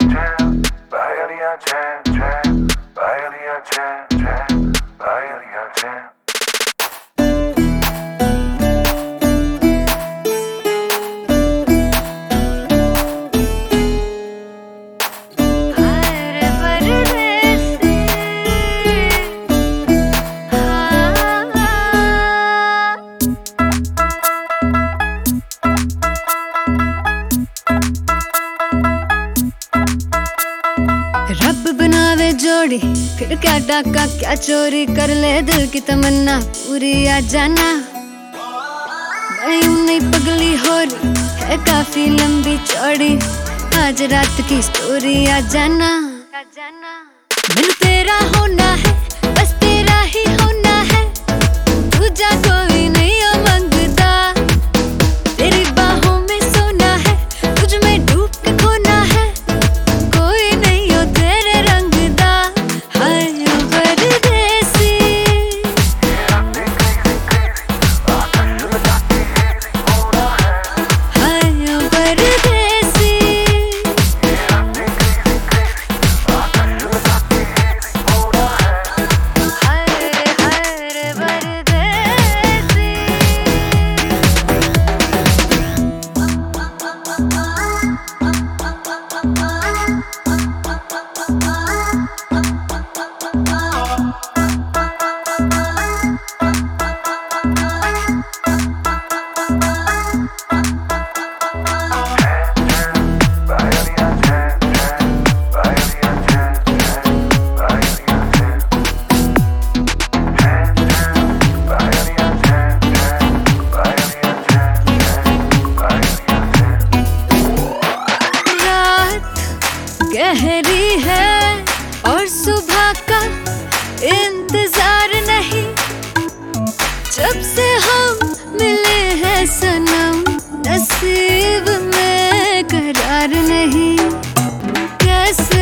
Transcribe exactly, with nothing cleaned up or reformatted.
रब बनावे जोड़ी फिर क्या डाका क्या चोरी कर ले दिल की तमन्ना पूरी आ जाना। मैं यूं नहीं पगली हो रही है काफी लंबी चौड़ी आज रात की स्टोरी आ जाना। मैंने तेरा होना है बस तेरा ही होना है दूजा कोई नहीं ओ मंगदा तेरी बाहों में सोना है तुझ में डूब के खोना है कोई नहीं हो तेरे रंग दा हाय ओ परदेसी हाय ओ परदेसी गहरी है और सुबह का इंतजार नहीं जब से हम मिले हैं सनम नसीब में करार नहीं कैसे